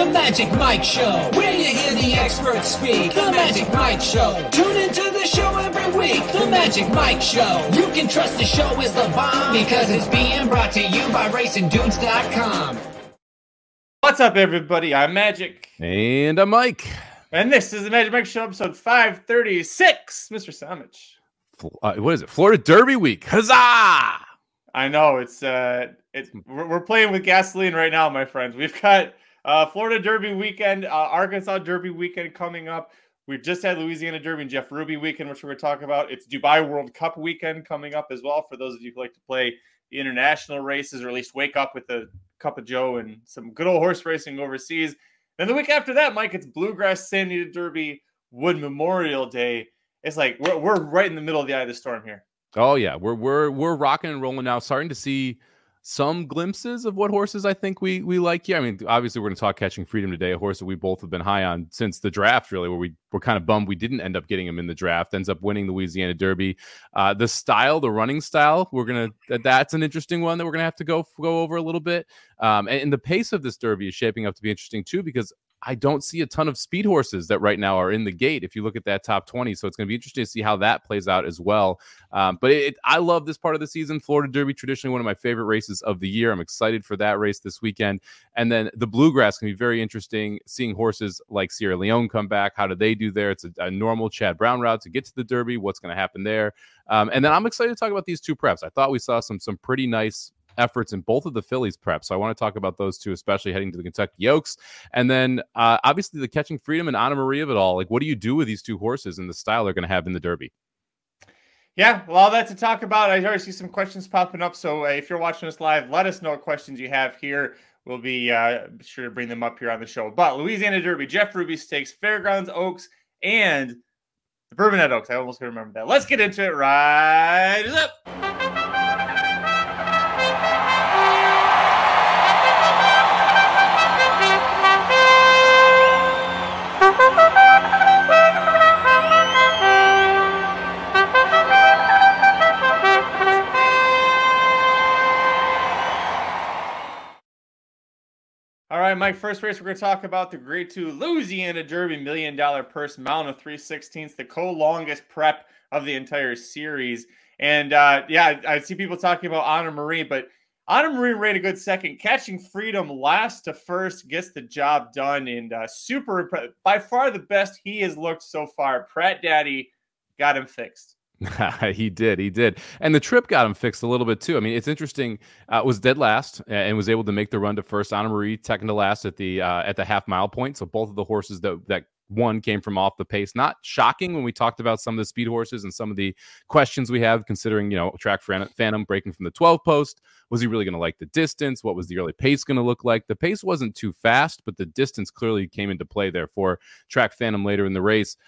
The Magic Mike Show, where you hear the experts speak. The Magic Mike Show. Tune into the show every week. The Magic Mike Show. You can trust the show is the bomb because it's being brought to you by RacingDudes.com. What's up, everybody? I'm Magic. And I'm Mike. And this is the Magic Mike Show, episode 536. Mr. Samich. What is it? Florida Derby week. Huzzah! I know we're playing with gasoline right now, my friends. We've got Florida Derby weekend, Arkansas Derby weekend coming up. We just had Louisiana Derby and Jeff Ruby weekend, which we're going to talk about. It's Dubai World Cup weekend coming up as well for those of you who like to play the international races, or at least wake up with a cup of Joe and some good old horse racing overseas. Then the week after that, Mike, it's Bluegrass San Diego Derby Wood Memorial Day. It's like we're right in the middle of the eye of the storm here. Oh yeah, we're rocking and rolling now. Starting to see some glimpses of what horses I think we like here. I mean, obviously we're going to talk Catching Freedom today, a horse that we both have been high on since the draft, really, where we were kind of bummed we didn't end up getting him in the draft. Ends up winning the Louisiana Derby. The running style, that's an interesting one that we're gonna have to go over a little bit. And the pace of this Derby is shaping up to be interesting too, because I don't see a ton of speed horses that right now are in the gate if you look at that top 20. So it's going to be interesting to see how that plays out as well. But I love this part of the season. Florida Derby, traditionally one of my favorite races of the year. I'm excited for that race this weekend. And then the Bluegrass can be very interesting, seeing horses like Sierra Leone come back. How do they do there? It's a normal Chad Brown route to get to the Derby. What's going to happen there? And then I'm excited to talk about these two preps. I thought we saw some pretty nice efforts in both of the Phillies preps. So I want to talk about those two, especially heading to the Kentucky Oaks. And then obviously the Catching Freedom and Anna Marie of it all. Like, what do you do with these two horses and the style they're going to have in the Derby? Yeah, well, all that to talk about. I already see some questions popping up. So if you're watching us live, let us know what questions you have here. We'll be sure to bring them up here on the show. But Louisiana Derby, Jeff Ruby Stakes, Fairgrounds Oaks, and the Bourbonette Oaks. I almost couldn't remember that. Let's get into it right up. All right, Mike, first race, we're going to talk about the Grade 2 Louisiana Derby $1 million purse mount of 3/16, the co-longest prep of the entire series. And, I see people talking about Anna Marie, but Anna Marie ran a good second. Catching Freedom last to first gets the job done, and super impressive. By far the best he has looked so far. Pratt Daddy got him fixed. He did. And the trip got him fixed a little bit too. I mean, it's interesting. Was dead last and was able to make the run to first. Anna Marie second to last at the half mile point. So both of the horses that won came from off the pace. Not shocking when we talked about some of the speed horses and some of the questions we have, considering, Track Phantom breaking from the 12 post. Was he really going to like the distance? What was the early pace going to look like? The pace wasn't too fast, but the distance clearly came into play there for Track Phantom later in the race.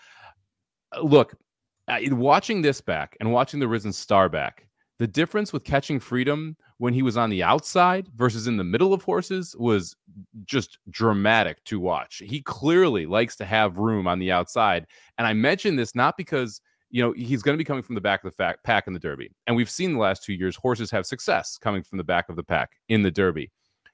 Look, watching this back and watching the Risen Star back, the difference with Catching Freedom when he was on the outside versus in the middle of horses was just dramatic to watch. He clearly likes to have room on the outside. And I mention this not because, he's going to be coming from the back of the pack in the Derby. And we've seen the last 2 years, horses have success coming from the back of the pack in the Derby.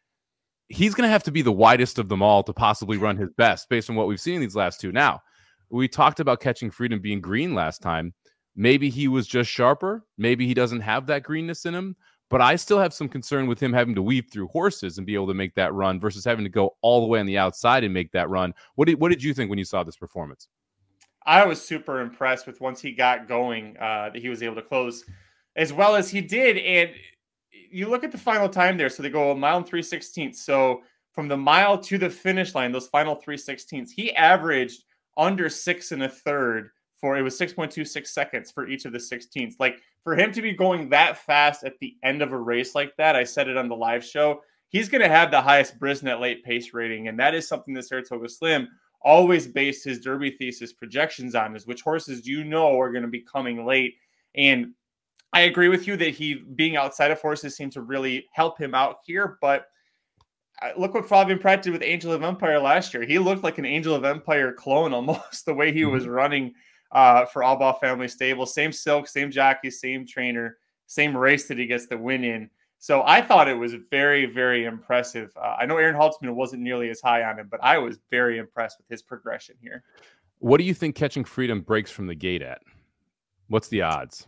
He's going to have to be the widest of them all to possibly run his best based on what we've seen in these last two. Now, we talked about Catching Freedom being green last time. Maybe he was just sharper. Maybe he doesn't have that greenness in him. But I still have some concern with him having to weave through horses and be able to make that run versus having to go all the way on the outside and make that run. What did you think when you saw this performance? I was super impressed with once he got going that he was able to close as well as he did. And you look at the final time there. So they go a mile and 3/16. So from the mile to the finish line, those final 3/16, he averaged under 6 1/3 it was 6.26 seconds for each of the 16ths. Like, for him to be going that fast at the end of a race like that, I said it on the live show, he's going to have the highest Brisnet late pace rating. And that is something that Saratoga Slim always based his Derby thesis projections on, is which horses do you know are going to be coming late. And I agree with you that he being outside of horses seemed to really help him out here. But look what Flavien Prat did with Angel of Empire last year. He looked like an Angel of Empire clone almost, the way he was running for Albaugh Family Stable. Same silk, same jockey, same trainer, same race that he gets the win in. So I thought it was very, very impressive. I know Aaron Haltzman wasn't nearly as high on him, but I was very impressed with his progression here. What do you think Catching Freedom breaks from the gate at? What's the odds?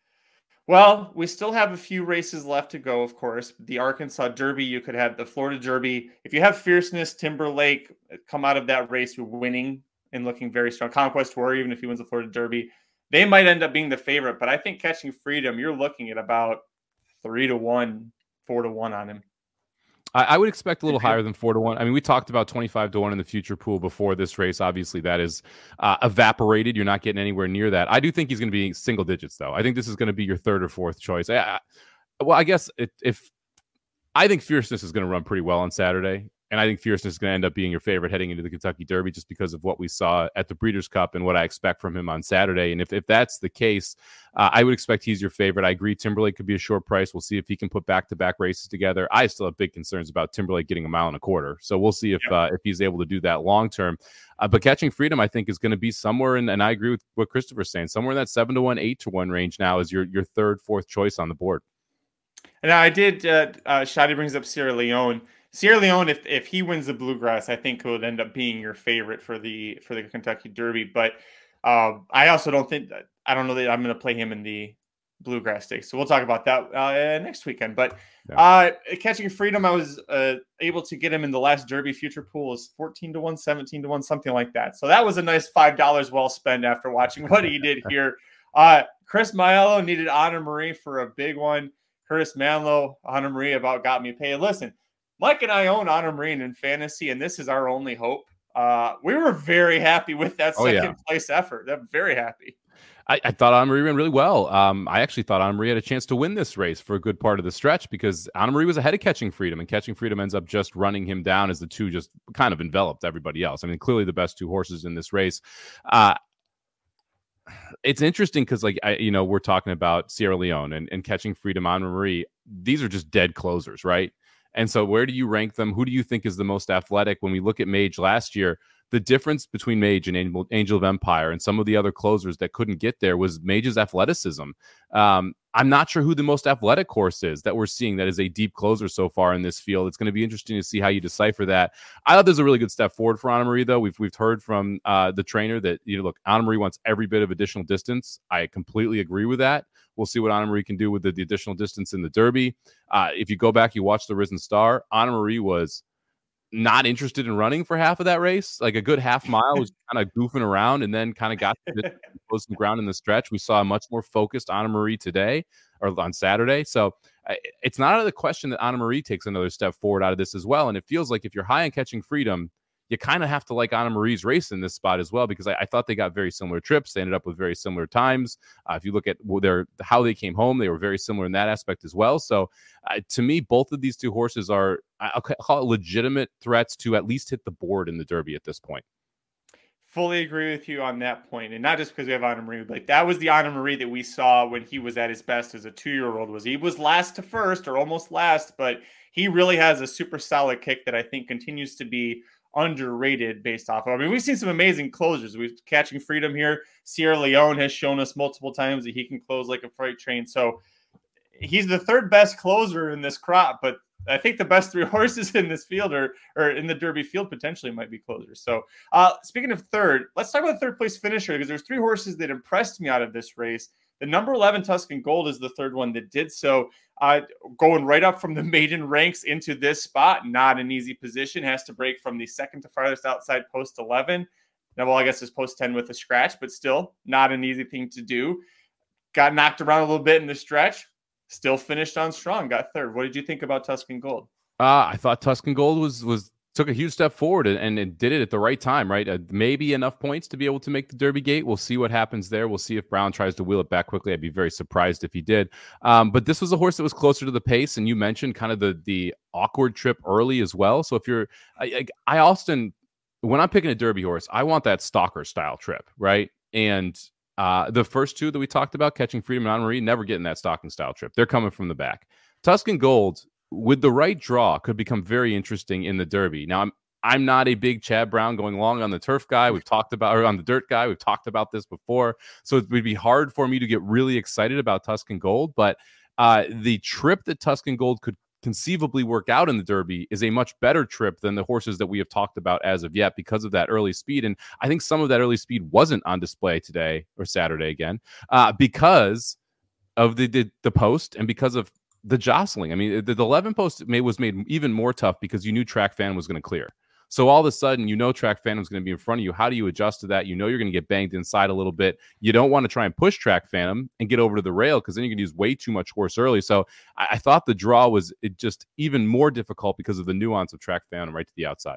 Well, we still have a few races left to go, of course. The Arkansas Derby, you could have the Florida Derby. If you have Fierceness, Timberlake come out of that race winning and looking very strong. Conquest Warrior, even if he wins the Florida Derby, they might end up being the favorite. But I think Catching Freedom, you're looking at about 3-1, 4-1 on him. I would expect a little higher than 4-1. I mean, we talked about 25-1 in the future pool before this race. Obviously, that is evaporated. You're not getting anywhere near that. I do think he's going to be single digits, though. I think this is going to be your third or fourth choice. Well, I guess if I think Fierceness is going to run pretty well on Saturday. And I think Fierceness is going to end up being your favorite heading into the Kentucky Derby just because of what we saw at the Breeders' Cup and what I expect from him on Saturday. And if that's the case, I would expect he's your favorite. I agree Timberlake could be a short price. We'll see if he can put back-to-back races together. I still have big concerns about Timberlake getting 1.25 miles. So we'll see if he's able to do that long-term. But Catching Freedom, I think, is going to be somewhere in, and I agree with what Christopher's saying, somewhere in that 7-1, 8-1 range now is your third, fourth choice on the board. And I did, Shadi brings up Sierra Leone. Sierra Leone, if he wins the Bluegrass, I think would end up being your favorite for the Kentucky Derby. But I also don't know that I'm going to play him in the Bluegrass Stakes. So we'll talk about that next weekend. But Catching Freedom, I was able to get him in the last Derby future pool is 14-1, 17-1, something like that. So that was a nice $5 well spent after watching what he did here. Chris Maiello needed Anna Marie for a big one. Curtis Manlow, Anna Marie about got me paid. Listen, Mike and I own Anna Marie in fantasy, and this is our only hope. We were very happy with that second place effort. I'm very happy. I thought Anna Marie ran really well. I actually thought Anna Marie had a chance to win this race for a good part of the stretch because Anna Marie was ahead of Catching Freedom, and Catching Freedom ends up just running him down as the two just kind of enveloped everybody else. I mean, clearly the best two horses in this race. It's interesting because, we're talking about Sierra Leone and Catching Freedom, Anna Marie. These are just dead closers, right? And so where do you rank them? Who do you think is the most athletic? When we look at Mage last year, the difference between Mage and Angel of Empire and some of the other closers that couldn't get there was Mage's athleticism. I'm not sure who the most athletic horse is that we're seeing that is a deep closer so far in this field. It's going to be interesting to see how you decipher that. I thought there's a really good step forward for Anna Marie, though. We've heard from the trainer that, look, Anna Marie wants every bit of additional distance. I completely agree with that. We'll see what Anna Marie can do with the additional distance in the Derby. If you go back, you watch the Risen Star, Anna Marie was not interested in running for half of that race. Like a good half mile was kind of goofing around and then kind of got to close some ground in the stretch. We saw a much more focused Anna Marie today or on Saturday. So it's not out of the question that Anna Marie takes another step forward out of this as well. And it feels like if you're high on Catching Freedom, you kind of have to like Anna Marie's race in this spot as well, because I thought they got very similar trips. They ended up with very similar times. If you look at how they came home, they were very similar in that aspect as well. So to me, both of these two horses are, I'll call it legitimate threats to at least hit the board in the Derby at this point. Fully agree with you on that point. And not just because we have Anna Marie, but that was the Anna Marie that we saw when he was at his best as a 2-year-old. He was last to first or almost last, but he really has a super solid kick that I think continues to be underrated based off of. I mean, we've seen some amazing closers. We've Catching Freedom here. Sierra Leone has shown us multiple times that he can close like a freight train. So he's the third best closer in this crop, but I think the best three horses in this field or in the Derby field potentially might be closers. So speaking of third, let's talk about the third place finisher, because there's three horses that impressed me out of this race. The number 11 Tuscan Gold is the third one that did so. Going right up from the maiden ranks into this spot, not an easy position. Has to break from the second to farthest outside post 11. Now, well, I guess it's post 10 with a scratch, but still not an easy thing to do. Got knocked around a little bit in the stretch. Still finished on strong, got third. What did you think about Tuscan Gold? I thought Tuscan Gold took a huge step forward and it did it at the right time, right? Maybe enough points to be able to make the Derby gate. We'll see what happens there. We'll see if Brown tries to wheel it back quickly. I'd be very surprised if he did. But this was a horse that was closer to the pace, and you mentioned kind of the awkward trip early as well. So if you're, I often, when I'm picking a Derby horse, I want that stalker style trip, right? And the first two that we talked about, Catching Freedom and Anna Marie, never getting that stalking style trip. They're coming from the back. Tuscan Gold, with the right draw, could become very interesting in the Derby. Now, I'm not a big Chad Brown going long on the turf guy. We've talked about, or on the dirt guy. We've talked about this before. So it would be hard for me to get really excited about Tuscan Gold. But The trip that Tuscan Gold could conceivably work out in the Derby is a much better trip than the horses that we have talked about as of yet because of that early speed. And I think some of that early speed wasn't on display today or Saturday again because of the post and because of the jostling. I mean, the 11 post was made even more tough because you knew Track Phantom was going to clear. So all of a sudden, Track Phantom's going to be in front of you. How do you adjust to that? You're going to get banged inside a little bit. You don't want to try and push Track Phantom and get over to the rail because then you can use way too much horse early. So I thought the draw was just even more difficult because of the nuance of Track Phantom right to the outside.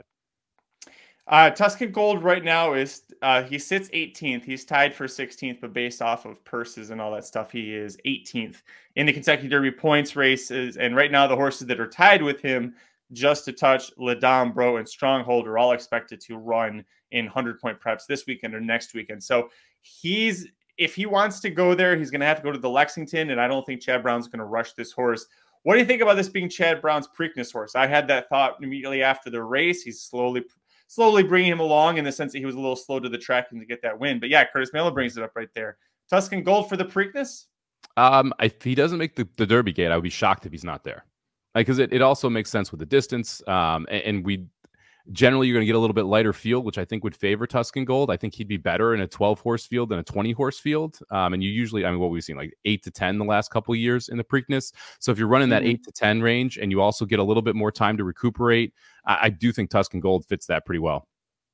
Tuscan Gold right now is he sits 18th. He's tied for 16th, but based off of purses and all that stuff, he is 18th in the Kentucky Derby points races. And right now, the horses that are tied with him, Just a Touch, Ladambro, and Stronghold are all expected to run in 100-point preps this weekend or next weekend. So if he wants to go there, he's going to have to go to the Lexington, and I don't think Chad Brown's going to rush this horse. What do you think about this being Chad Brown's Preakness horse? I had that thought immediately after the race. He's slowly bringing him along in the sense that he was a little slow to the track and to get that win. But yeah, Curtis Melo brings it up right there. Tuscan Gold for the Preakness? If he doesn't make the Derby gate, I would be shocked if he's not there. Because it also makes sense with the distance. And we generally, you're going to get a little bit lighter field, which I think would favor Tuscan Gold. I think he'd be better in a 12-horse field than a 20-horse field. And you usually, what we've seen, like 8 to 10 the last couple of years in the Preakness. So if you're running that 8 to 10 range and you also get a little bit more time to recuperate, I do think Tuscan Gold fits that pretty well.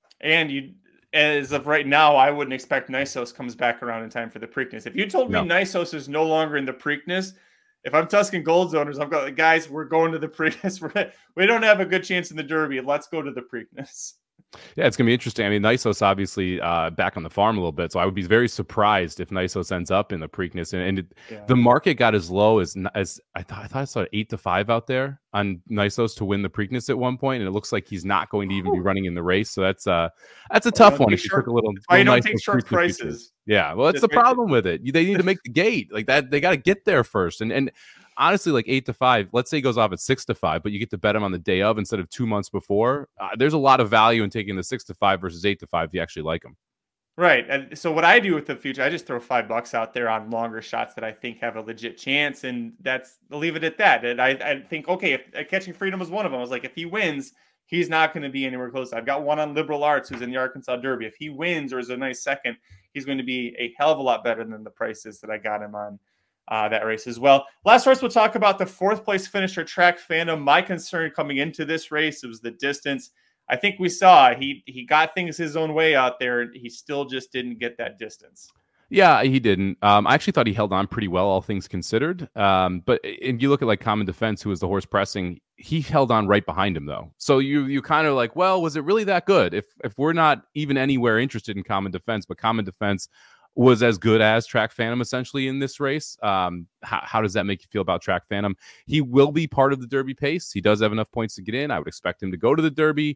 And as of right now, I wouldn't expect Nysos comes back around in time for the Preakness. If you told me Nysos is no longer in the Preakness, if I'm Tuscan Gold's owners, I'm going, guys, we're going to the Preakness. We don't have a good chance in the Derby. Let's go to the Preakness. Yeah, it's going to be interesting. I mean, Nysos obviously back on the farm a little bit, so I would be very surprised if Nysos ends up in the Preakness. And the market got as low as I thought I saw 8 to 5 out there on Nysos to win the Preakness at one point, and it looks like he's not going to even be running in the race. So that's a tough one. If you took a little, I don't take short prices. Yeah, well, that's the problem with it. They need to make the gate like that. They got to get there first, and honestly, like 8 to 5, let's say he goes off at 6 to 5, but you get to bet him on the day of instead of 2 months before. There's a lot of value in taking the 6 to 5 versus 8 to 5 if you actually like him. Right. And so what I do with the future, I just throw $5 out there on longer shots that I think have a legit chance. And I'll leave it at that. And I think, okay, if Catching Freedom was one of them, I was like, if he wins, he's not going to be anywhere close. I've got one on Liberal Arts who's in the Arkansas Derby. If he wins or is a nice second, he's going to be a hell of a lot better than the prices that I got him on that race as well. Last race, we'll talk about the 4th place finisher, Track Phantom. My concern coming into this race, it was the distance. I think we saw he got things his own way out there. He still just didn't get that distance. Yeah, he didn't. I actually thought he held on pretty well, all things considered. But if you look at like Common Defense, who was the horse pressing, he held on right behind him though. So you kind of like, well, was it really that good? If we're not even anywhere interested in Common Defense, but Common Defense was as good as Track Phantom essentially in this race. How does that make you feel about Track Phantom? He will be part of the Derby pace. He does have enough points to get in. I would expect him to go to the Derby.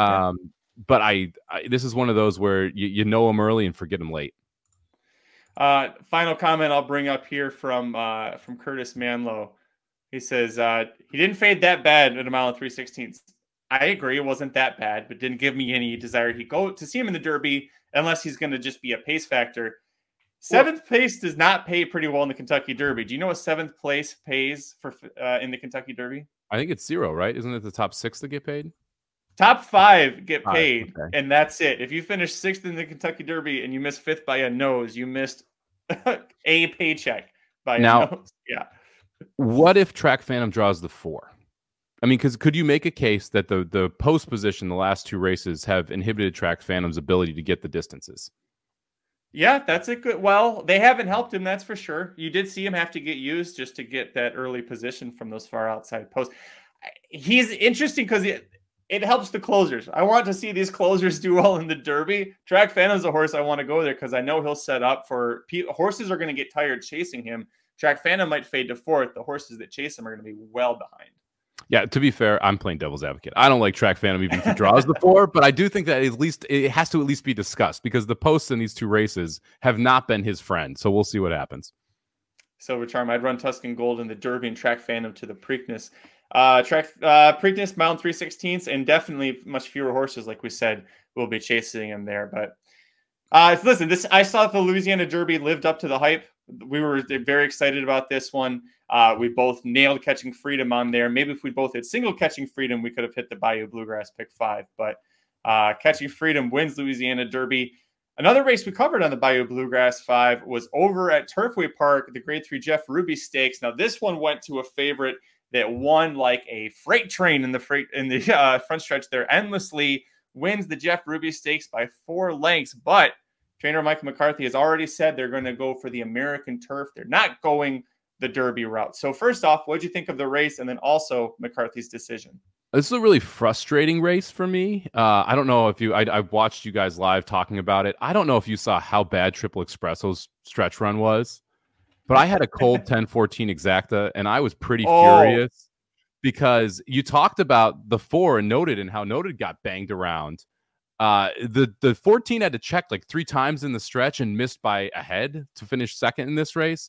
But I this is one of those where you know him early and forget him late. Final comment I'll bring up here from Curtis Manlow. He says he didn't fade that bad at a mile and 3/16. I agree, it wasn't that bad, but didn't give me any desire to go to see him in the Derby unless he's going to just be a pace factor. 7th place does not pay pretty well in the Kentucky Derby. Do you know what 7th place pays for in the Kentucky Derby? I think it's 0, right? Isn't it the top 6 that get paid? Top 5 get paid, and that's it. If you finish 6th in the Kentucky Derby and you miss 5th by a nose, you missed a paycheck by a nose. Yeah. What if Track Phantom draws the 4? I mean, because could you make a case that the post position the last 2 races have inhibited Track Phantom's ability to get the distances? Yeah, that's a good. Well, they haven't helped him, that's for sure. You did see him have to get used just to get that early position from those far outside posts. He's interesting because it helps the closers. I want to see these closers do well in the Derby. Track Phantom's a horse I want to go there because I know he'll set up for horses are going to get tired chasing him. Track Phantom might fade to 4th. The horses that chase him are going to be well behind. Yeah, to be fair, I'm playing devil's advocate. I don't like Track Phantom even if he draws the 4, but I do think that at least it has to at least be discussed because the posts in these 2 races have not been his friend. So we'll see what happens. Silver Charm, I'd run Tuscan Gold in the Derby and Track Phantom to the Preakness. Preakness, mile and 3/16, and definitely much fewer horses, like we said, will be chasing him there. But listen, I saw the Louisiana Derby lived up to the hype. we were very excited about this one. We both nailed Catching Freedom on there. Maybe if we both had single Catching Freedom, we could have hit the Bayou Bluegrass pick 5. But Catching Freedom wins Louisiana Derby. Another race we covered on the Bayou Bluegrass 5 was over at Turfway Park, the Grade 3 Jeff Ruby Stakes. Now, this one went to a favorite that won like a freight train in the front stretch there. Endlessly wins the Jeff Ruby Stakes by 4 lengths. But trainer Michael McCarthy has already said they're going to go for the American turf. They're not going the Derby route. So first off, what did you think of the race? And then also McCarthy's decision? This is a really frustrating race for me. I don't know if I watched you guys live talking about it. I don't know if you saw how bad Triple Espresso's stretch run was, but I had a cold 10-14 exacta, and I was pretty furious because you talked about the 4 and Noted and how Noted got banged around. The 14 had to check like 3 times in the stretch and missed by a head to finish second in this race.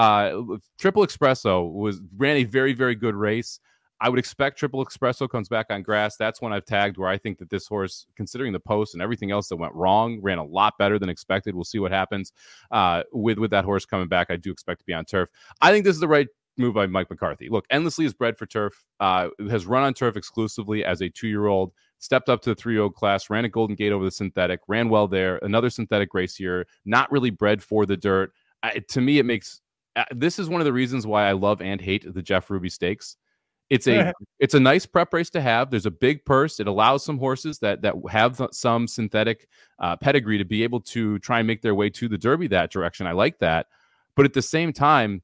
Triple Espresso ran a very, very good race. I would expect Triple Espresso comes back on grass. That's one I've tagged where I think that this horse, considering the post and everything else that went wrong, ran a lot better than expected. We'll see what happens with that horse coming back. I do expect to be on turf. I think this is the right move by Mike McCarthy. Look, Endlessly is bred for turf, has run on turf exclusively as a 2-year-old, stepped up to the 3-year-old class, ran a Golden Gate over the synthetic, ran well there. Another synthetic race here, not really bred for the dirt. To me, it makes this is one of the reasons why I love and hate the Jeff Ruby Stakes. It's a nice prep race to have. There's a big purse. It allows some horses that have some synthetic pedigree to be able to try and make their way to the Derby that direction. I like that. But at the same time,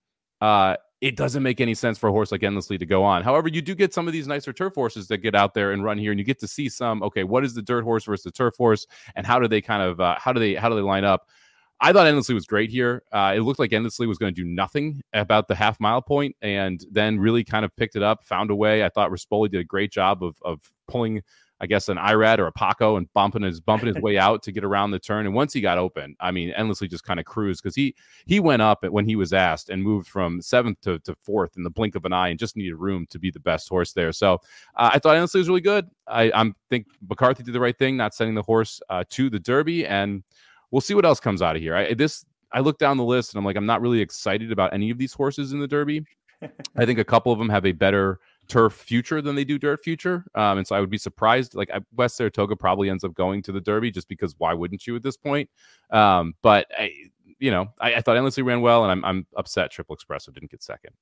it doesn't make any sense for a horse like Endlessly to go on. However, you do get some of these nicer turf horses that get out there and run here, and you get to see some, okay, what is the dirt horse versus the turf horse, and how do they kind of how do they line up? I thought Endlessly was great here. It looked like Endlessly was going to do nothing about the half-mile point and then really kind of picked it up, found a way. I thought Rispoli did a great job of pulling, I guess, an Irad or a Paco and bumping his way out to get around the turn. And once he got open, I mean, Endlessly just kind of cruised because he went up when he was asked and moved from 7th to 4th in the blink of an eye and just needed room to be the best horse there. So I thought Endlessly was really good. I think McCarthy did the right thing, not sending the horse to the Derby, and we'll see what else comes out of here. I look down the list and I'm like, I'm not really excited about any of these horses in the Derby. I think a couple of them have a better turf future than they do dirt future. And so I would be surprised. Like West Saratoga probably ends up going to the Derby just because why wouldn't you at this point? But I thought Endlessly ran well, and I'm upset Triple Espresso didn't get second.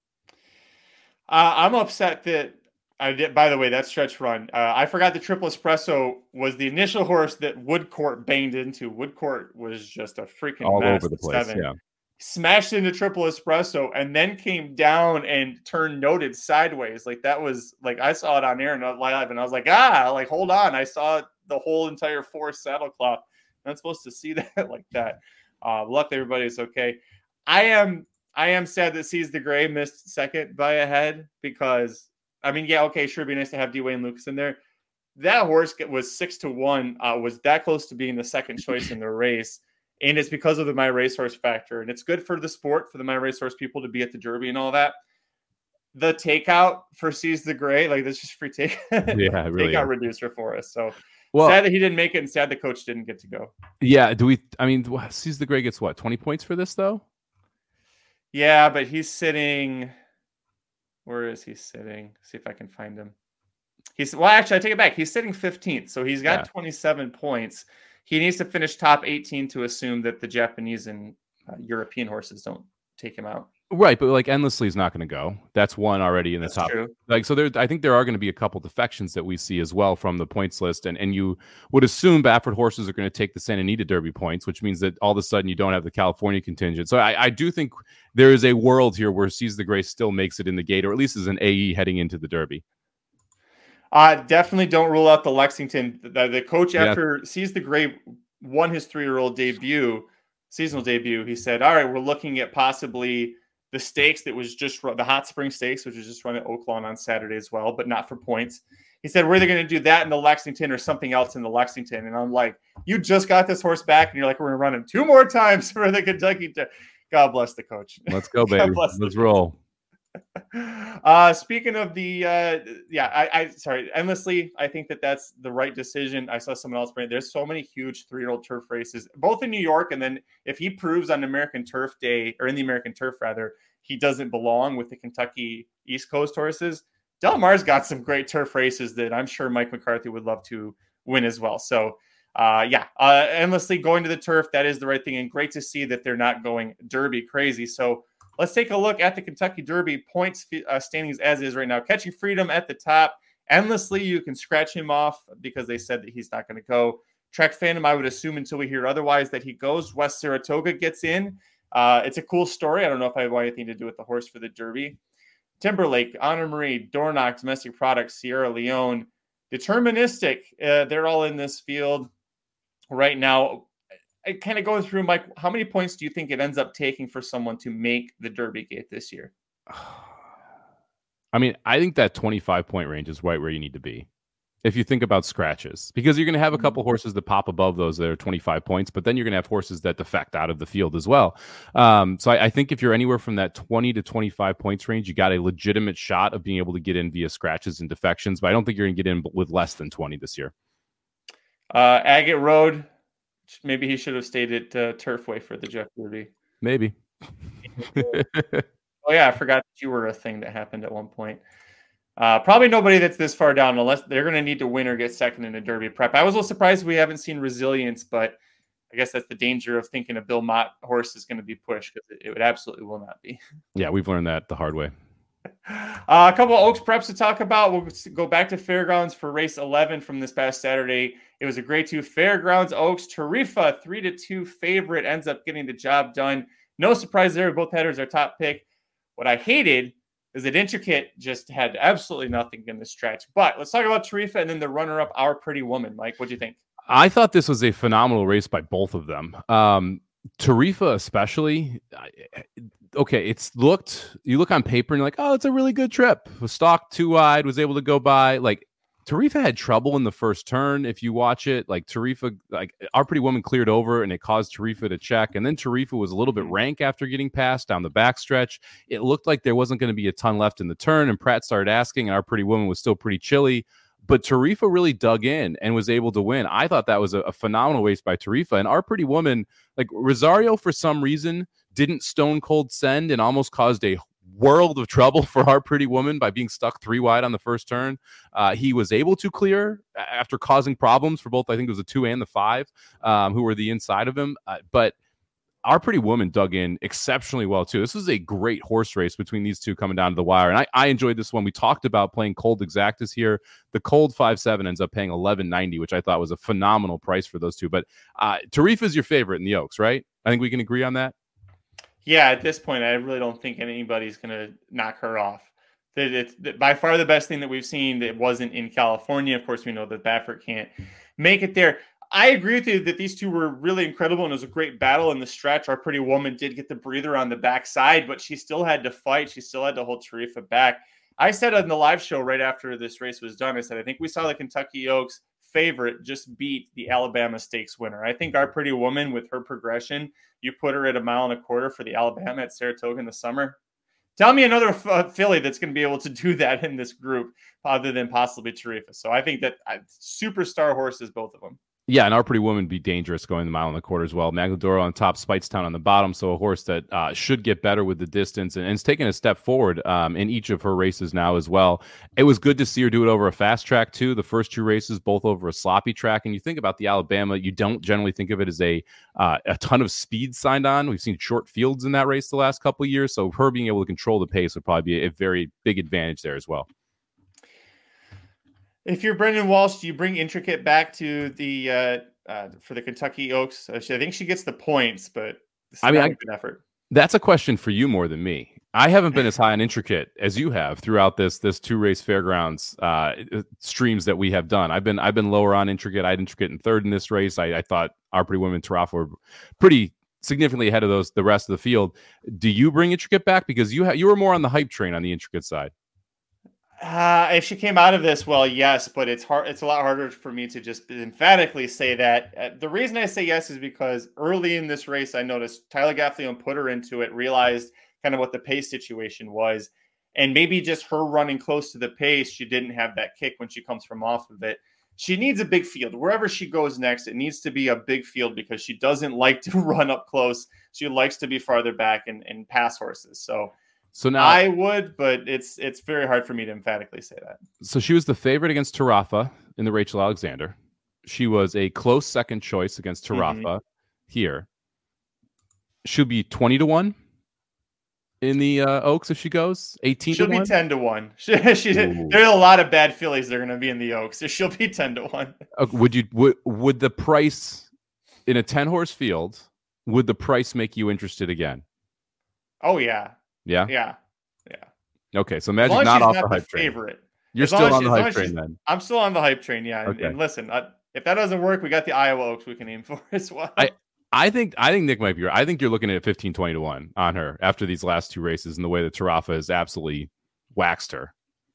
I'm upset that I did. By the way, that stretch run, I forgot the Triple Espresso was the initial horse that Woodcourt banged into. Woodcourt was just a freaking all mess over the place. 7. Yeah, smashed into Triple Espresso and then came down and turned Noted sideways. Like that was like I saw it on air and live, and I was like, hold on. I saw the whole entire 4 saddlecloth. I'm not supposed to see that like that. Luckily, everybody's okay. I am sad that Seize the Gray missed second by a head because. I mean, yeah, okay, sure, it'd be nice to have Dwayne Lucas in there. That horse was 6-1, was that close to being the second choice in the race, and it's because of the My Racehorse factor, and it's good for the sport, for the My Racehorse people to be at the Derby and all that. The takeout for Seize the Gray, like that's just free take. Yeah, really takeout reducer for us. So sad that he didn't make it, and sad the coach didn't get to go. Yeah, Seize the Gray gets what, 20 points for this though? Yeah, but he's sitting. Where is he sitting? See if I can find him. Actually, I take it back. He's sitting 15th, so he's got 27 points. He needs to finish top 18 to assume that the Japanese and European horses don't take him out. Right, but like Endlessly is not going to go. That's one already in the top. True. Like so, I think there are going to be a couple defections that we see as well from the points list, and you would assume Baffert horses are going to take the Santa Anita Derby points, which means that all of a sudden you don't have the California contingent. So I do think there is a world here where Seize the Gray still makes it in the gate, or at least is an AE heading into the Derby. Definitely don't rule out the Lexington. The coach after Seize the Gray won his 3-year-old seasonal debut. He said, "All right, we're looking at possibly." The stakes that was just the Hot Spring Stakes, which was just run at Oaklawn on Saturday as well, but not for points. He said, we're either going to do that in the Lexington or something else in the Lexington. And I'm like, you just got this horse back, and you're like, we're going to run him 2 more times for the Kentucky. God bless the coach. Let's go, baby. Let's roll. Speaking of the, sorry, Endlessly, I think that's the right decision. I saw someone else bring it. There's so many huge 3-year-old turf races, both in New York. And then if he proves on American Turf Day, or in the American Turf rather, he doesn't belong with the Kentucky East Coast horses, Del Mar's got some great turf races that I'm sure Mike McCarthy would love to win as well. So Endlessly going to the turf, that is the right thing. And great to see that they're not going Derby crazy. So let's take a look at the Kentucky Derby points standings as is right now. Catching Freedom at the top. Endlessly, you can scratch him off because they said that he's not going to go. Track Phantom, I would assume until we hear otherwise that he goes. West Saratoga gets in. It's a cool story. I don't know if I have anything to do with the horse for the Derby. Timberlake, Honor Marie, Dornoch, Domestic Products, Sierra Leone, Deterministic. They're all in this field right now. Kind of going through, Mike, how many points do you think it ends up taking for someone to make the Derby gate this year? I mean, I think that 25-point range is right where you need to be if you think about scratches, because you're going to have a couple horses that pop above those that are 25 points, but then you're going to have horses that defect out of the field as well. So I think if you're anywhere from that 20 to 25 points range, you got a legitimate shot of being able to get in via scratches and defections, but I don't think you're going to get in with less than 20 this year. Agate Road. Maybe he should have stayed at Turfway for the Jeff Derby. Maybe. Oh, yeah, I forgot that you were a thing that happened at one point. Probably nobody that's this far down, unless they're going to need to win or get second in a Derby prep. I was a little surprised we haven't seen Resilience, but I guess that's the danger of thinking a Bill Mott horse is going to be pushed, because it absolutely will not be. Yeah, we've learned that the hard way. A couple of Oaks preps to talk about. We'll go back to Fairgrounds for race 11 from this past Saturday. It was a grade 2 Fairgrounds Oaks. Tarifa, 3-2 favorite, ends up getting the job done. No surprise there. Both headers are top pick. What I hated is that Intricate just had absolutely nothing in the stretch. But let's talk about Tarifa and then the runner-up, Our Pretty Woman. Mike, what do you think? I thought this was a phenomenal race by both of them. Tarifa especially, okay, you look on paper and you're like, oh, it's a really good trip. Was stalked 2 wide, was able to go by. Like, Tarifa had trouble in the first turn. If you watch it, like Tarifa, like Our Pretty Woman cleared over and it caused Tarifa to check. And then Tarifa was a little bit rank after getting past down the backstretch. It looked like there wasn't going to be a ton left in the turn. And Pratt started asking, and Our Pretty Woman was still pretty chilly. But Tarifa really dug in and was able to win. I thought that was a phenomenal race by Tarifa. And Our Pretty Woman, like Rosario, for some reason, didn't stone cold send and almost caused a world of trouble for Our Pretty Woman by being stuck 3 wide on the first turn. He was able to clear after causing problems for both, I think it was the 2 and the 5, who were the inside of him. But Our Pretty Woman dug in exceptionally well, too. This was a great horse race between these two coming down to the wire. And I enjoyed this one. We talked about playing Cold Exactas here. The Cold 5-7 ends up paying $11.90, which I thought was a phenomenal price for those two. But Tarifa is your favorite in the Oaks, right? I think we can agree on that. Yeah, at this point, I really don't think anybody's going to knock her off. It's by far the best thing that we've seen that wasn't in California. Of course, we know that Baffert can't make it there. I agree with you that these two were really incredible, and it was a great battle in the stretch. Our Pretty Woman did get the breather on the backside, but she still had to fight. She still had to hold Tarifa back. I said on the live show right after this race was done, I said, I think we saw the Kentucky Oaks favorite just beat the Alabama Stakes winner. I think Our Pretty Woman, with her progression, you put her at 1.25 miles for the Alabama at Saratoga in the summer. Tell me another filly that's going to be able to do that in this group other than possibly Tarifa. So I think that superstar horses, both of them. Yeah, and Our Pretty Woman be dangerous going the 1.25 miles as well. Magladoro on top, Speightstown on the bottom. So a horse that should get better with the distance and it's taken a step forward in each of her races now as well. It was good to see her do it over a fast track too. The first 2 races, both over a sloppy track. And you think about the Alabama, you don't generally think of it as a ton of speed signed on. We've seen short fields in that race the last couple of years. So her being able to control the pace would probably be a very big advantage there as well. If you're Brendan Walsh, do you bring Intricate back to the for the Kentucky Oaks? I think she gets the points, but this is not a good effort. That's a question for you more than me. I haven't been as high on Intricate as you have throughout this 2-race Fairgrounds streams that we have done. I've been lower on Intricate. I had Intricate in 3rd in this race. I thought Our Pretty Woman, Tarifa were pretty significantly ahead of the rest of the field. Do you bring Intricate back because you were more on the hype train on the Intricate side? If she came out of this, well, yes, but it's hard. It's a lot harder for me to just emphatically say that. The reason I say yes is because early in this race, I noticed Tyler Gaffalione put her into it, realized kind of what the pace situation was, And maybe just her running close to the pace, she didn't have that kick when she comes from off of it. She needs a big field. Wherever she goes next, it needs to be a big field because she doesn't like to run up close. She likes to be farther back and pass horses. So now I would, but it's very hard for me to emphatically say that. So she was the favorite against Tarafa in the Rachel Alexander. She was a close second choice against Tarafa here. She'll be 20-1 in the Oaks if she goes. 18 She'll be 10-1. There's a lot of bad fillies that are going to be in the Oaks, so she'll be 10-1. Would the price in a 10-horse field? Would the price make you interested again? Oh yeah. Yeah. Okay, so Magic not off the hype train. Favorite. You're still on the hype train then. I'm still on the hype train. Yeah. Okay. And listen, if that doesn't work, we got the Iowa Oaks we can aim for as well. I think Nick might be right. I think you're looking at 15-20-1 on her after these last two races and the way that Tarafa has absolutely waxed her.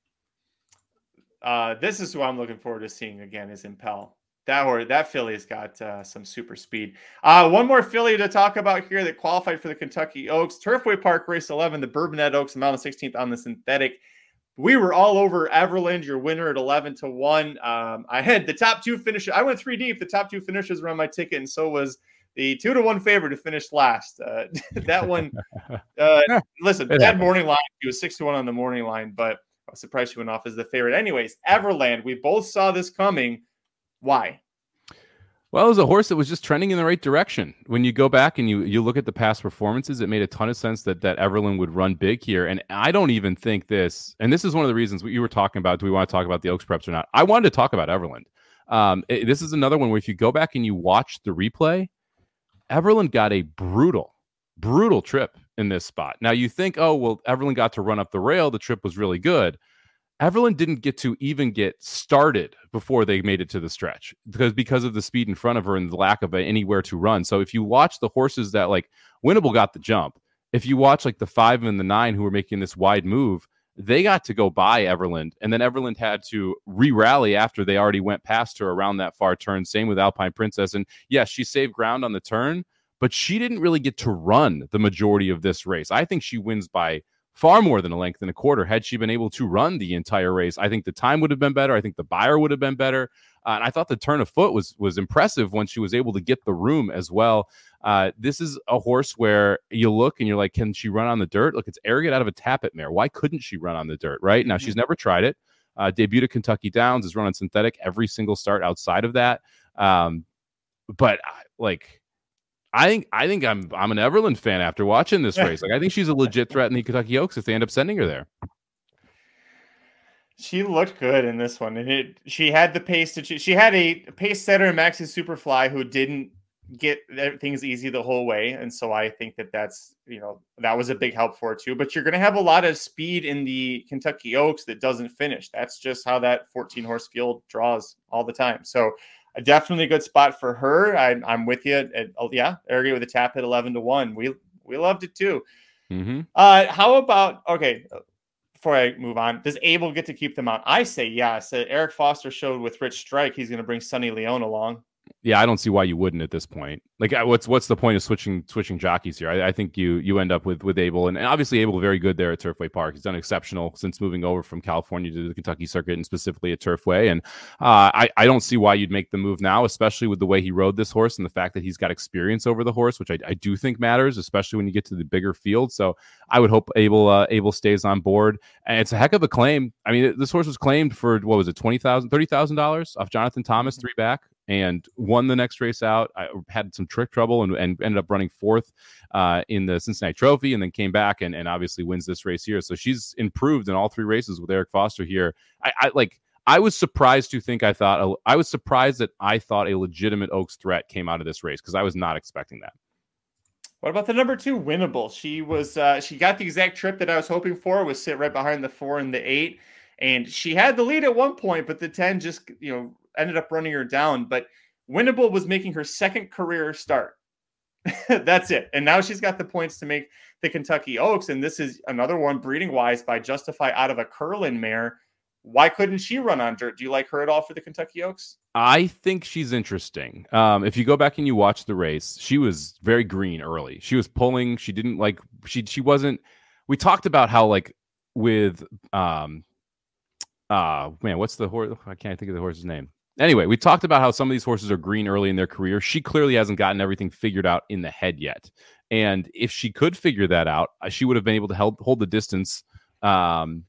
This is who I'm looking forward to seeing again is Impel. That filly's got some super speed. One more filly to talk about here that qualified for the Kentucky Oaks. Turfway Park race 11, the Bourbonnette Oaks, Mountain 16th on the synthetic. We were all over Everland, your winner at 11-1. I had the top two finishes. I went 3 deep. The top two finishers were on my ticket, and so was the 2-1 favorite to finish last. That one, listen, bad morning line. He was 6-1 on the morning line, but I was surprised she went off as the favorite. Anyways, Everland, we both saw this coming. Why? Well, it was a horse that was just trending in the right direction. When you go back and you look at the past performances, it made a ton of sense that Everland would run big here. And I don't even think this, and this is one of the reasons what you were talking about, do we want to talk about the Oaks preps or not? I wanted to talk about Everland. This is another one where if you go back and you watch the replay, Everland got a brutal trip in this spot. Now you think, oh, well, Everland got to run up the rail. The trip was really good. Everland didn't get to even get started before they made it to the stretch because of the speed in front of her and the lack of anywhere to run. So if you watch the horses that like Winnable got the jump, if you watch like the 5 and the 9 who were making this wide move, they got to go by Everland, and then Everland had to re-rally after they already went past her around that far turn. Same with Alpine Princess. And yes, she saved ground on the turn, but she didn't really get to run the majority of this race. I think she wins by far more than a length and a quarter. Had she been able to run the entire race, I think the time would have been better. I think the buyer would have been better. And I thought the turn of foot was impressive when she was able to get the room as well. This is a horse where you look and you're like, can she run on the dirt? Look, it's arrogant out of a Tappet mare. Why couldn't she run on the dirt, right? Now, she's never tried it. Debuted at Kentucky Downs, is run on synthetic every single start outside of that. But I think I'm an Everland fan after watching this race. Like, I think she's a legit threat in the Kentucky Oaks if they end up sending her there. She looked good in this one, and she had the pace she had a pace setter in Maxi Superfly who didn't get things easy the whole way, and so I think that's that was a big help for her too. But you're going to have a lot of speed in the Kentucky Oaks that doesn't finish. That's just how that 14 horse field draws all the time. So definitely a good spot for her. I'm with you. Arrogate with a tap at 11-1. We loved it too. Mm-hmm. How about before I move on, does Abel get to keep them out? I say yes. Eric Foster showed with Rich Strike he's going to bring Sonny Leone along. Yeah, I don't see why you wouldn't at this point. Like, what's the point of switching jockeys here? I think you end up with Abel, and obviously Abel very good there at Turfway Park. He's done exceptional since moving over from California to the Kentucky circuit and specifically at Turfway. And I don't see why you'd make the move now, especially with the way he rode this horse and the fact that he's got experience over the horse, which I do think matters, especially when you get to the bigger field. So I would hope Abel stays on board. And it's a heck of a claim. I mean, this horse was claimed for what was it, $30,000 off Jonathan Thomas 3 back. And won the next race out. I had some trick trouble and ended up running 4th in the Cincinnati Trophy, and then came back and obviously wins this race here. So she's improved in all 3 races with Eric Foster here. I was surprised that I thought a legitimate Oaks threat came out of this race because I was not expecting that. What about the number 2, Winnable? She was she got the exact trip that I was hoping for. Was sit right behind the 4 and the 8, and she had the lead at one point, but the 10 just ended up running her down. But Winnable was making her 2nd career start. That's it. And now she's got the points to make the Kentucky Oaks. And this is another one breeding wise by Justify out of a Curlin mare. Why couldn't she run on dirt? Do you like her at all for the Kentucky Oaks? I think she's interesting. If you go back and you watch the race, she was very green early. She was pulling. She didn't she wasn't, we talked about how with man, what's the horse? I can't think of the horse's name. Anyway, we talked about how some of these horses are green early in their career. She clearly hasn't gotten everything figured out in the head yet. And if she could figure that out, she would have been able to hold the distance, better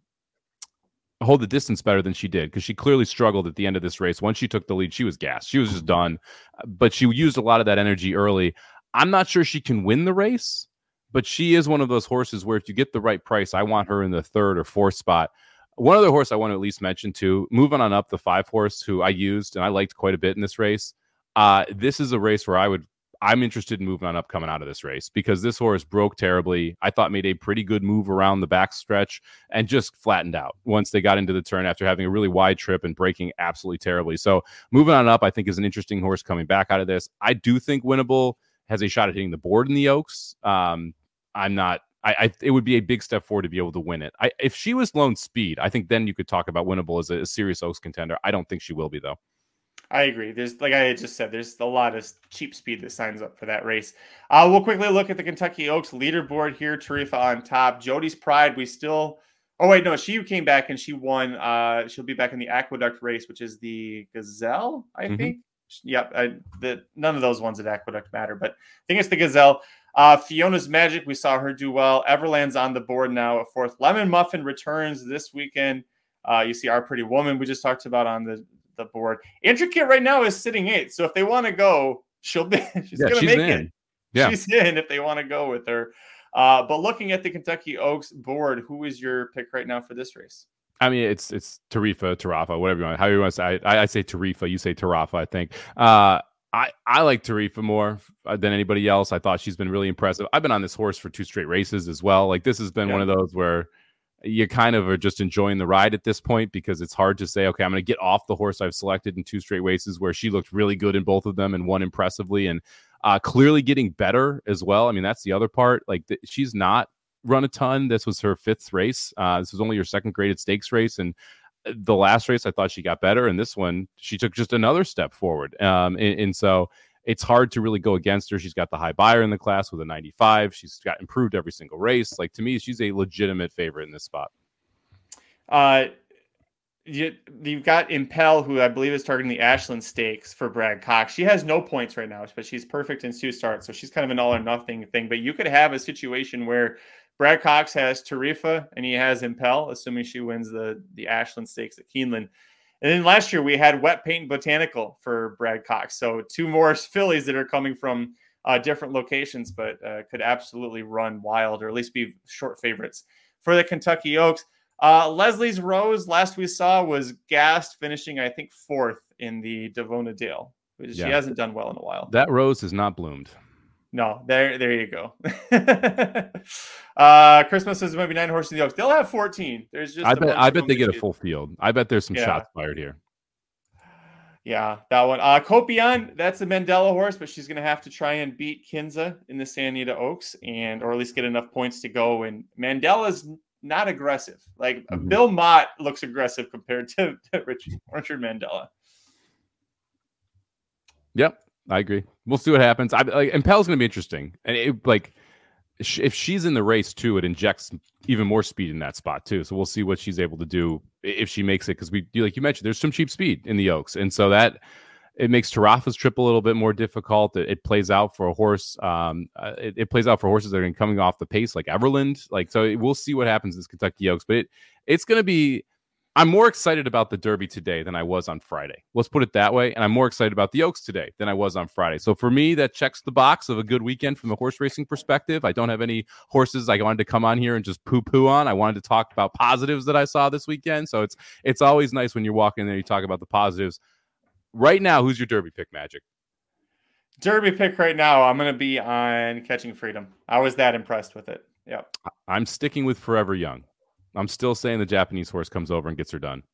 than she did, because she clearly struggled at the end of this race. Once she took the lead, she was gassed. She was just done. But she used a lot of that energy early. I'm not sure she can win the race, but she is one of those horses where if you get the right price, I want her in the 3rd or 4th spot. One other horse I want to at least mention too, moving on up, the 5 horse who I used and I liked quite a bit in this race. This is a race where I'm interested in moving on up coming out of this race, because this horse broke terribly. I thought made a pretty good move around the back stretch and just flattened out once they got into the turn after having a really wide trip and breaking absolutely terribly. So moving on up, I think, is an interesting horse coming back out of this. I do think Winnable has a shot at hitting the board in the Oaks. It would be a big step forward to be able to win it. If she was lone speed, I think then you could talk about Winnable as a serious Oaks contender. I don't think she will be, though. I agree. There's, like I just said, there's a lot of cheap speed that signs up for that race. We'll quickly look at the Kentucky Oaks leaderboard here. Tarifa on top. Jody's Pride, she came back and she won. She'll be back in the Aqueduct race, which is the Gazelle, I think. Yep. None of those ones at Aqueduct matter, but I think it's the Gazelle. Fiona's Magic, we saw her do well. Everland's on the board now at 4th. Lemon Muffin returns this weekend. You see Our Pretty Woman we just talked about on the board. Intricate right now is sitting 8th. So if they want to go, she's going to make it. Yeah. She's in if they want to go with her. But looking at the Kentucky Oaks board, who is your pick right now for this race? I mean, it's Tarifa, whatever you want. How you want to say? I say Tarifa, you say Tarafa, I think. I like Tarifa more than anybody else. I thought she's been really impressive. I've been on this horse for 2 straight races as well. Like, this has been one of those where you kind of are just enjoying the ride at this point, because it's hard to say, okay, I'm going to get off the horse I've selected in 2 straight races, where she looked really good in both of them and won impressively, and clearly getting better as well. I mean, that's the other part. Like, she's not run a ton. This was her 5th race. This was only her 2nd graded stakes race, and the last race I thought she got better, and this one she took just another step forward. And so it's hard to really go against her. She's got the high buyer in the class with a 95. She's got improved every single race. Like, to me, she's a legitimate favorite in this spot. You've got Impel, who I believe is targeting the Ashland Stakes for Brad Cox. She has no points right now, but she's perfect in 2 starts. So she's kind of an all or nothing thing. But you could have a situation where Brad Cox has Tarifa and he has Impel, assuming she wins the Ashland Stakes at Keeneland. And then last year we had Wet Paint Botanical for Brad Cox. So 2 more fillies that are coming from different locations, but could absolutely run wild, or at least be short favorites for the Kentucky Oaks. Leslie's Rose, last we saw, was gassed, finishing, I think, 4th in the Devona Dale. She hasn't done well in a while. That rose has not bloomed. No, there you go. Christmas says maybe 9 horses in the Oaks. They'll have 14. There's just I bet they get a full field. I bet there's some shots fired here. Yeah, that one. Copion, that's the Mandela horse, but she's going to have to try and beat Kinza in the Santa Anita Oaks, or at least get enough points to go. And Mandela's not aggressive. Like, Bill Mott looks aggressive compared to Richard Mandela. Yep. I agree. We'll see what happens. Impel's going to be interesting, and if she's in the race too, it injects even more speed in that spot too. So we'll see what she's able to do if she makes it, because like you mentioned, there's some cheap speed in the Oaks, and so that it makes Tarafa's trip a little bit more difficult. It plays out for a horse. It plays out for horses that are coming off the pace, like Everland. So we'll see what happens in this Kentucky Oaks, but it's going to be. I'm more excited about the Derby today than I was on Friday. Let's put it that way. And I'm more excited about the Oaks today than I was on Friday. So for me, that checks the box of a good weekend from a horse racing perspective. I don't have any horses I wanted to come on here and just poo-poo on. I wanted to talk about positives that I saw this weekend. So it's always nice when you're walking there, you talk about the positives. Right now, who's your Derby pick, Magic? Derby pick right now, I'm going to be on Catching Freedom. I was that impressed with it. Yep. I'm sticking with Forever Young. I'm still saying the Japanese horse comes over and gets her done.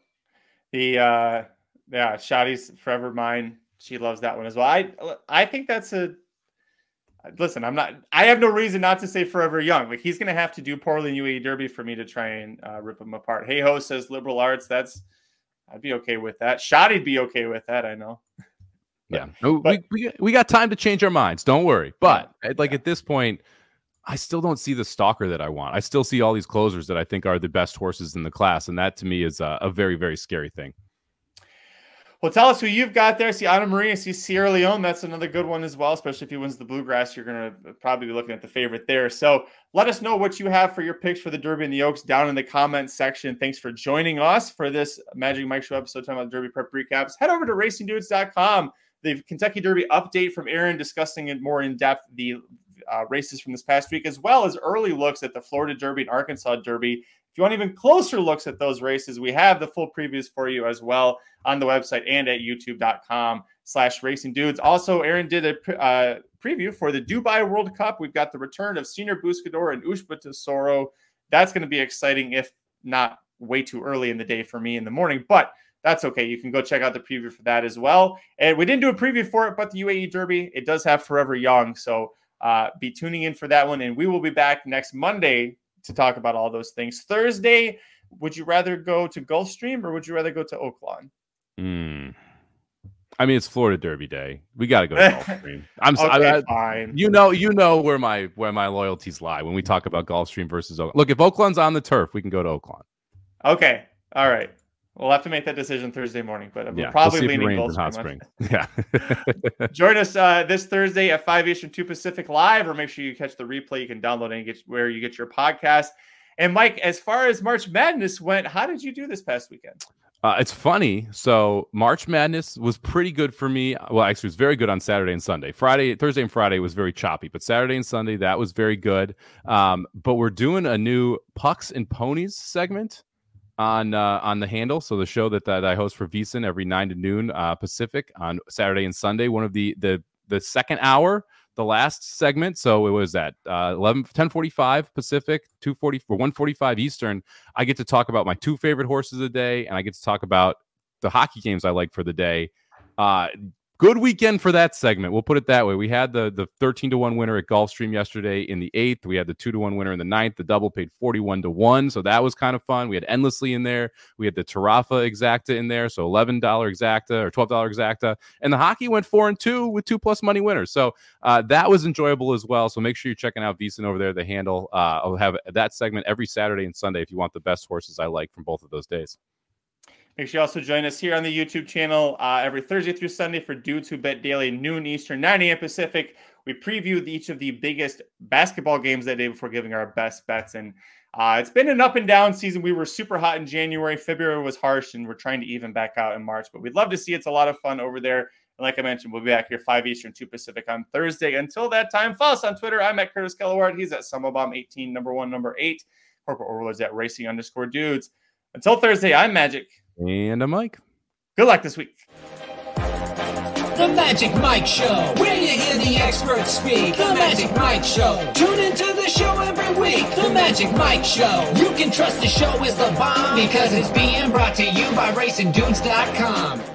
Shadi's Forever Mine. She loves that one as well. I think that's listen, I have no reason not to say Forever Young. Like, he's going to have to do poorly in UAE Derby for me to try and rip him apart. Hey Ho says Liberal Arts. I'd be okay with that. Shadi'd be okay with that. I know. Yeah. We got time to change our minds. Don't worry. But at this point, I still don't see the stalker that I want. I still see all these closers that I think are the best horses in the class. And that to me is a very, very scary thing. Well, tell us who you've got there. See Anna Marie, see Sierra Leone. That's another good one as well, especially if he wins the Bluegrass. You're going to probably be looking at the favorite there. So let us know what you have for your picks for the Derby and the Oaks down in the comments section. Thanks for joining us for this Magic Mike Show episode talking about Derby prep recaps. Head over to racingdudes.com. The Kentucky Derby update from Aaron discussing it more in depth, the races from this past week, as well as early looks at the Florida Derby and Arkansas Derby. If you want even closer looks at those races, we have the full previews for you as well on the website and at youtube.com/racingdudes. Also, Aaron did a preview for the Dubai World Cup. We've got the return of Senior Buscador and Ushba Tesoro. That's going to be exciting, if not way too early in the day for me in the morning, but that's okay. You can go check out the preview for that as well. And we didn't do a preview for it, but the UAE Derby, it does have Forever Young. So be tuning in for that one. And we will be back next Monday to talk about all those things. Thursday, would you rather go to Gulfstream or would you rather go to Oaklawn? I mean, it's Florida Derby day. We got to go to Gulfstream. Fine. You know where my loyalties lie when we talk about Gulfstream versus Oaklawn. Look, if Oaklawn's on the turf, we can go to Oaklawn. Okay. All right. We'll have to make that decision Thursday morning, but I'm probably leaning Gulfstream. Yeah. Join us this Thursday at 5 Eastern, 2 Pacific live, or make sure you catch the replay. You can download it and get where you get your podcast. And Mike, as far as March Madness went, how did you do this past weekend? It's funny. So March Madness was pretty good for me. Well, actually, it was very good on Saturday and Sunday. Thursday and Friday was very choppy, but Saturday and Sunday, that was very good. But we're doing a new Pucks and Ponies segment on the Handle. So the show that I host for VSiN every 9 to noon Pacific on Saturday and Sunday. One of the second hour, the last segment. So it was at 10:45 Pacific, 2:40 or 1:45 Eastern. I get to talk about my 2 favorite horses of the day, and I get to talk about the hockey games I like for the day. Good weekend for that segment. We'll put it that way. We had the 13-1 winner at Gulfstream yesterday in the 8th. We had the 2-1 winner in the 9th. The double paid 41-1. So that was kind of fun. We had Endlessly in there. We had the Tarafa Exacta in there. So $11 Exacta or $12 Exacta. And the hockey went 4-2 with 2+ money winners. So that was enjoyable as well. So make sure you're checking out VSiN over there, the Handle. I'll have that segment every Saturday and Sunday if you want the best horses I like from both of those days. Make sure you also join us here on the YouTube channel every Thursday through Sunday for Dudes Who Bet Daily, noon Eastern, 9 a.m. Pacific. We preview each of the biggest basketball games that day before giving our best bets. And it's been an up and down season. We were super hot in January. February was harsh, and we're trying to even back out in March. But we'd love to see it. It's a lot of fun over there. And like I mentioned, we'll be back here 5 Eastern, 2 Pacific on Thursday. Until that time, follow us on Twitter. I'm at Curtis Kellaward. He's at SummerBomb18, number 1, number 8. Corporate Overlords at Racing_Dudes. Until Thursday, I'm Magic. And I'm Mike. Good luck this week. The Magic Mike Show, where you hear the experts speak. The Magic Mike Show. Tune into the show every week. The Magic Mike Show. You can trust the show is the bomb because it's being brought to you by RacingDudes.com.